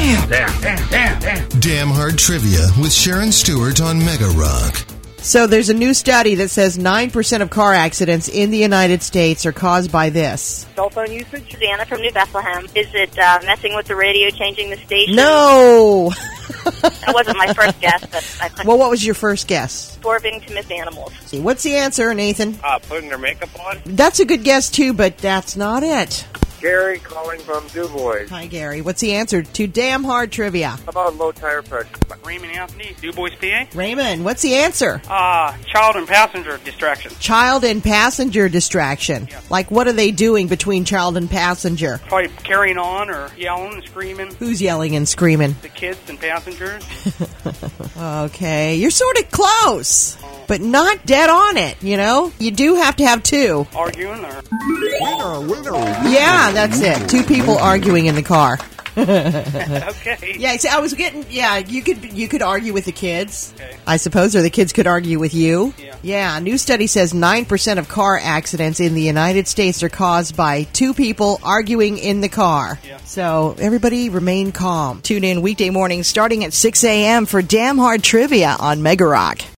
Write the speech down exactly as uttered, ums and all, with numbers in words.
Damn, damn, damn, damn, damn. Damn Hard Trivia with Sharon Stewart on Mega Rock. So there's a new study that says nine percent of car accidents in the United States are caused by this. Cell phone usage? Susanna from New Bethlehem. Is it uh, messing with the radio, changing the station? No! That wasn't my first guess, but I put Well, what was your first guess? swerving to miss animals. See, what's the answer, Nathan? Uh, putting their makeup on. That's a good guess, too, but that's not it. Gary calling from DuBois. Hi, Gary. What's the answer to Damn Hard Trivia? How about low tire pressure? Raymond Anthony, DuBois, P A. Raymond, what's the answer? Uh, child and passenger distraction. Child and passenger distraction. Yeah. Like, what are they doing between child and passenger? Probably carrying on or yelling and screaming. Who's yelling and screaming? The kids and passengers. Okay, you're sort of close, but not dead on it, you know? You do have to have two. Arguing or... Yeah, that's it. Two people arguing in the car. Okay. Yeah, see, I was getting. Yeah, you could you could argue with the kids, Okay. I suppose, or the kids could argue with you. Yeah. Yeah. A new study says nine percent of car accidents in the United States are caused by two people arguing in the car. Yeah. So everybody remain calm. Tune in weekday mornings starting at six a.m. for Damn Hard Trivia on Mega Rock.